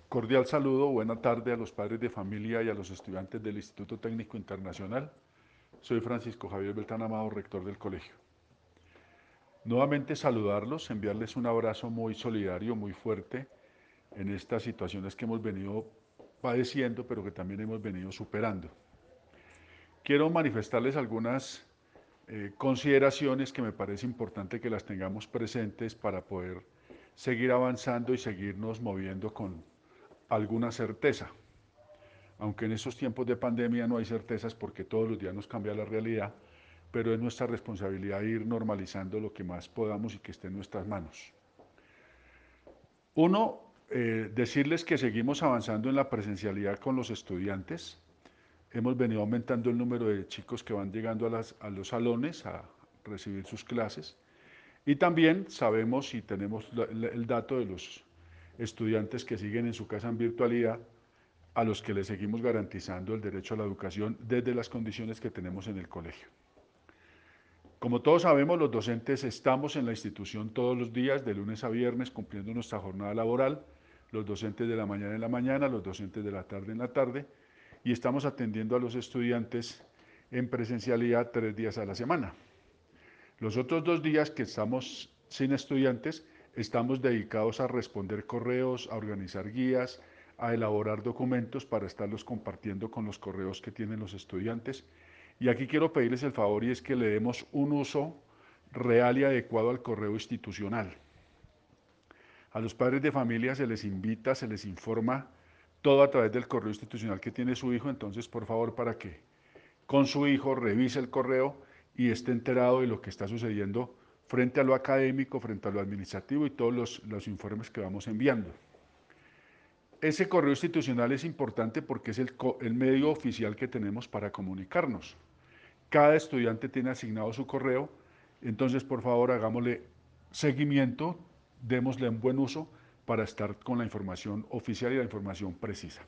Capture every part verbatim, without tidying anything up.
Cordial saludo, buena tarde a los padres de familia y a los estudiantes del Instituto Técnico Internacional. Soy Francisco Javier Beltrán Amado, rector del colegio. Nuevamente saludarlos, enviarles un abrazo muy solidario, muy fuerte en estas situaciones que hemos venido padeciendo, pero que también hemos venido superando. Quiero manifestarles algunas eh, consideraciones que me parece importante que las tengamos presentes para poder seguir avanzando y seguirnos moviendo con alguna certeza. Aunque en estos tiempos de pandemia no hay certezas porque todos los días nos cambia la realidad, pero es nuestra responsabilidad ir normalizando lo que más podamos y que esté en nuestras manos. Uno, eh, decirles que seguimos avanzando en la presencialidad con los estudiantes. Hemos venido aumentando el número de chicos que van llegando a, las, a los salones a recibir sus clases. Y también sabemos y tenemos la, la, el dato de los estudiantes que siguen en su casa en virtualidad, a los que les seguimos garantizando el derecho a la educación desde las condiciones que tenemos en el colegio. Como todos sabemos, los docentes estamos en la institución todos los días, de lunes a viernes, cumpliendo nuestra jornada laboral, los docentes de la mañana en la mañana, los docentes de la tarde en la tarde, y estamos atendiendo a los estudiantes en presencialidad tres días a la semana. Los otros dos días que estamos sin estudiantes, estamos dedicados a responder correos, a organizar guías, a elaborar documentos para estarlos compartiendo con los correos que tienen los estudiantes. Y aquí quiero pedirles el favor y es que le demos un uso real y adecuado al correo institucional. A los padres de familia se les invita, se les informa todo a través del correo institucional que tiene su hijo, entonces por favor para que con su hijo revise el correo y esté enterado de lo que está sucediendo frente a lo académico, frente a lo administrativo y todos los, los informes que vamos enviando. Ese correo institucional es importante porque es el, el medio oficial que tenemos para comunicarnos. Cada estudiante tiene asignado su correo, entonces por favor hagámosle seguimiento, démosle un buen uso para estar con la información oficial y la información precisa.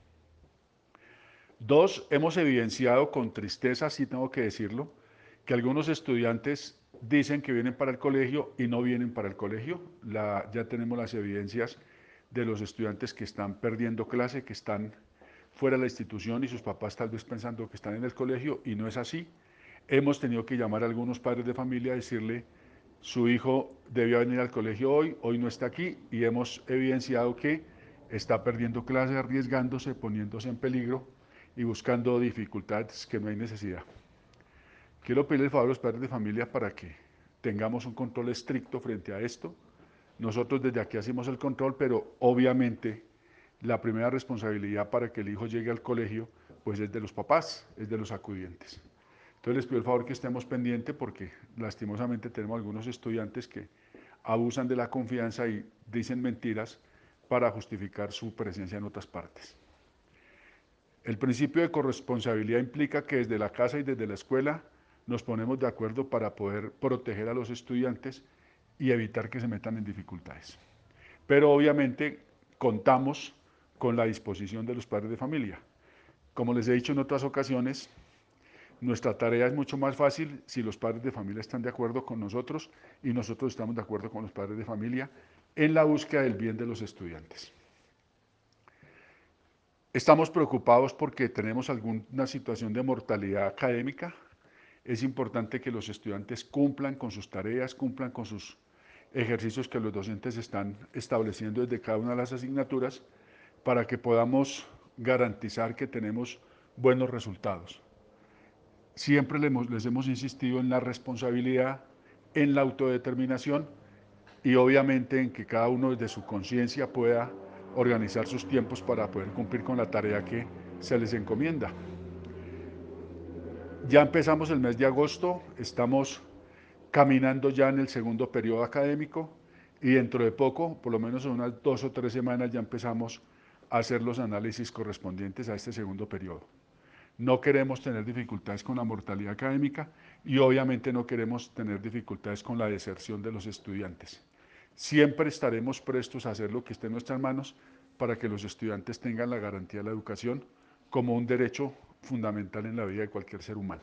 Dos, hemos evidenciado con tristeza, sí tengo que decirlo, que algunos estudiantes dicen que vienen para el colegio y no vienen para el colegio. La, ya tenemos las evidencias de los estudiantes que están perdiendo clase, que están fuera de la institución y sus papás tal vez pensando que están en el colegio y no es así. Hemos tenido que llamar a algunos padres de familia a decirle, su hijo debía venir al colegio hoy, hoy no está aquí y hemos evidenciado que está perdiendo clase, arriesgándose, poniéndose en peligro y buscando dificultades que no hay necesidad. Quiero pedirle el favor a los padres de familia para que tengamos un control estricto frente a esto. Nosotros desde aquí hacemos el control, pero obviamente la primera responsabilidad para que el hijo llegue al colegio pues es de los papás, es de los acudientes. Entonces les pido el favor que estemos pendientes porque lastimosamente tenemos algunos estudiantes que abusan de la confianza y dicen mentiras para justificar su presencia en otras partes. El principio de corresponsabilidad implica que desde la casa y desde la escuela nos ponemos de acuerdo para poder proteger a los estudiantes y evitar que se metan en dificultades. Pero obviamente contamos con la disposición de los padres de familia. Como les he dicho en otras ocasiones, nuestra tarea es mucho más fácil si los padres de familia están de acuerdo con nosotros y nosotros estamos de acuerdo con los padres de familia en la búsqueda del bien de los estudiantes. Estamos preocupados porque tenemos alguna situación de mortalidad académica. Es importante que los estudiantes cumplan con sus tareas, cumplan con sus ejercicios que los docentes están estableciendo desde cada una de las asignaturas para que podamos garantizar que tenemos buenos resultados. Siempre les hemos, les hemos insistido en la responsabilidad, en la autodeterminación y obviamente en que cada uno desde su conciencia pueda organizar sus tiempos para poder cumplir con la tarea que se les encomienda. Ya empezamos el mes de agosto, estamos caminando ya en el segundo periodo académico y dentro de poco, por lo menos en unas dos o tres semanas, ya empezamos a hacer los análisis correspondientes a este segundo periodo. No queremos tener dificultades con la mortalidad académica y obviamente no queremos tener dificultades con la deserción de los estudiantes. Siempre estaremos prestos a hacer lo que esté en nuestras manos para que los estudiantes tengan la garantía de la educación como un derecho fundamental en la vida de cualquier ser humano.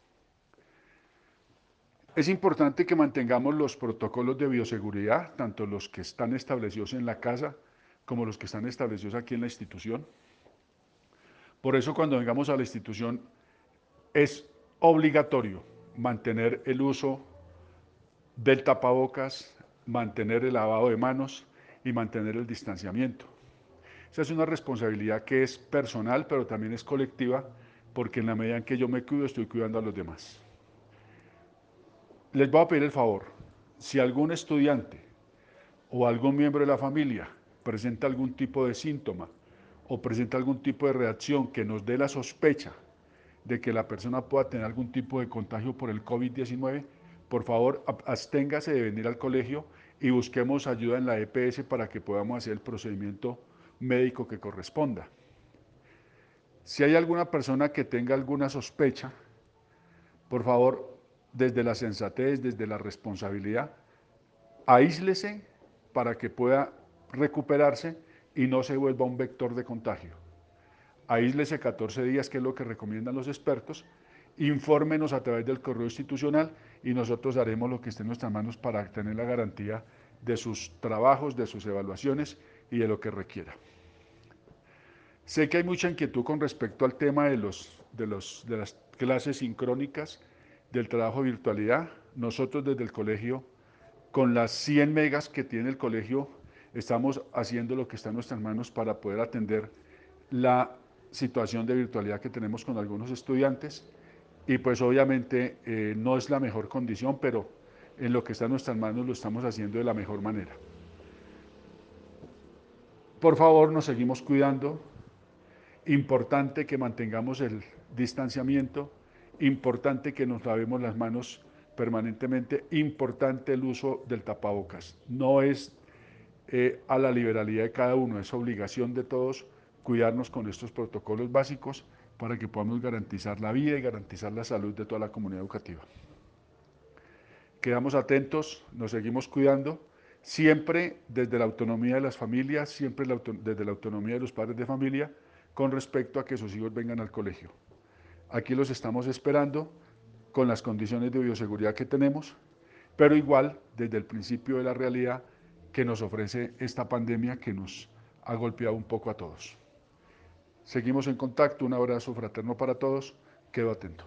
Es importante que mantengamos los protocolos de bioseguridad, tanto los que están establecidos en la casa como los que están establecidos aquí en la institución. Por eso cuando vengamos a la institución es obligatorio mantener el uso del tapabocas, mantener el lavado de manos y mantener el distanciamiento. Esa es una responsabilidad que es personal, pero también es colectiva, porque en la medida en que yo me cuido, estoy cuidando a los demás. Les voy a pedir el favor, si algún estudiante o algún miembro de la familia presenta algún tipo de síntoma o presenta algún tipo de reacción que nos dé la sospecha de que la persona pueda tener algún tipo de contagio por el COVID diecinueve, por favor, absténgase de venir al colegio y busquemos ayuda en la E P S para que podamos hacer el procedimiento médico que corresponda. Si hay alguna persona que tenga alguna sospecha, por favor, desde la sensatez, desde la responsabilidad, aíslese para que pueda recuperarse y no se vuelva un vector de contagio. Aíslese catorce días, que es lo que recomiendan los expertos, infórmenos a través del correo institucional y nosotros haremos lo que esté en nuestras manos para tener la garantía de sus trabajos, de sus evaluaciones y de lo que requiera. Sé que hay mucha inquietud con respecto al tema de, los, de, los, de las clases sincrónicas, del trabajo de virtualidad. Nosotros desde el colegio, con las cien megas que tiene el colegio, estamos haciendo lo que está en nuestras manos para poder atender la situación de virtualidad que tenemos con algunos estudiantes y pues obviamente eh, no es la mejor condición, pero en lo que está en nuestras manos lo estamos haciendo de la mejor manera. Por favor, nos seguimos cuidando. Importante que mantengamos el distanciamiento, importante que nos lavemos las manos permanentemente, importante el uso del tapabocas. No es eh, a la liberalidad de cada uno, es obligación de todos cuidarnos con estos protocolos básicos para que podamos garantizar la vida y garantizar la salud de toda la comunidad educativa. Quedamos atentos, nos seguimos cuidando, siempre desde la autonomía de las familias, siempre desde la autonomía de los padres de familia, con respecto a que sus hijos vengan al colegio. Aquí los estamos esperando con las condiciones de bioseguridad que tenemos, pero igual desde el principio de la realidad que nos ofrece esta pandemia que nos ha golpeado un poco a todos. Seguimos en contacto, un abrazo fraterno para todos, quedo atento.